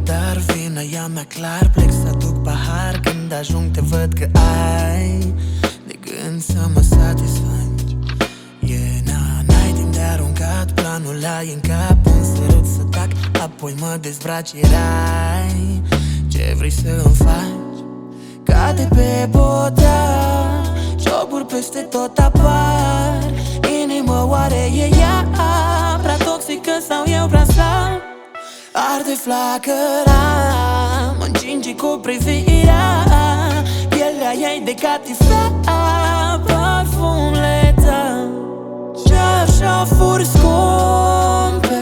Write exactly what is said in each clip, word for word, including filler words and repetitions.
dar vina ea mea clar. Plec să aduc pahar, când ajung te văd că ai de gând să mă satisfaci. Yeah, na, n-ai timp de aruncat, planul ai în cap. Un sărut să tac, apoi mă dezbraci, erai ce vrei să-mi faci. Cade pe podea, jocuri peste tot apar. Inimă oare e ea prea toxică sau eu prea slab? Arde flacăra, mă încingi cu privirea. Pielea ei de catifea, parfum letal. Cearșafuri scumpe,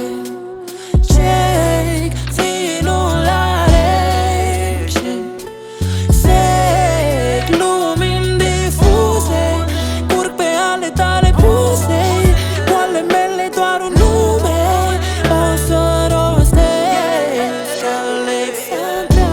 cec, vinul la rece, sec, lumini difuze, curg pe ale tale buze. Cu ale mele doar un nume o să rostesc, Alexandra.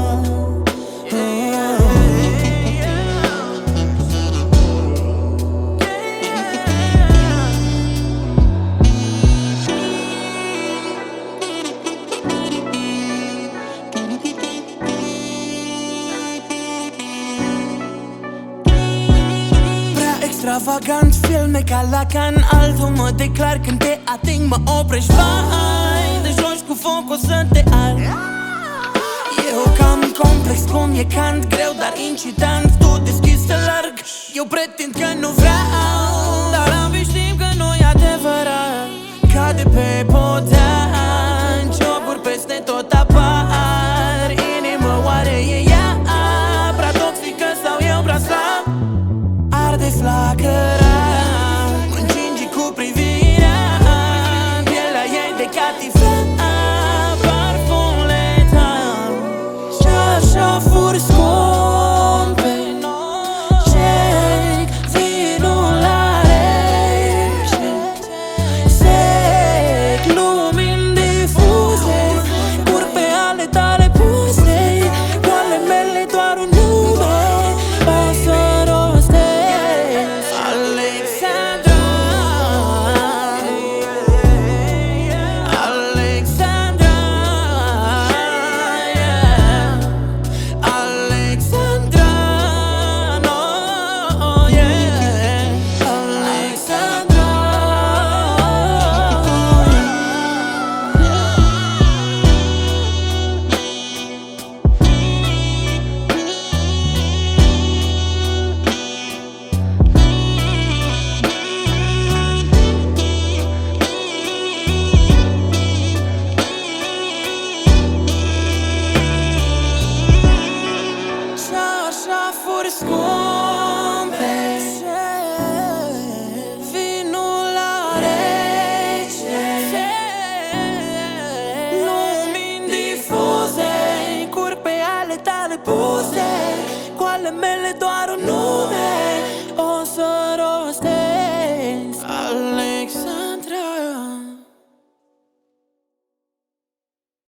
Extravagant, filme ca la Cannes. Altul mă declar când te ating, mă oprești, vai. De joci cu foc o să te ard. Eu cam complex cum e Kant, greu dar incitant. Tu deschizi să larg, eu pretind că nu vreau, dar ambii știm că nu-i adevărat. Cade pe podea, jocuri peste tot apar. Inimă oare e ea prea toxică sau eu prea slab? Arde flacăra, mă încingi cu privirea. Pielea ei de catifea, parfum letal. Cearșafuri scumpe, cec, vinul la rece, sec, lumini difuze, curg pe ale tale buze. Cu ale mele doar un nume o să rostesc, Alexandra. Alexandra, yeah. Alexandra, no, yeah. Alexandra. Cearșafuri scumpe, vinul la rece, lumini difuze, curg pe ale tale buze. Cu ale mele doar un nume o să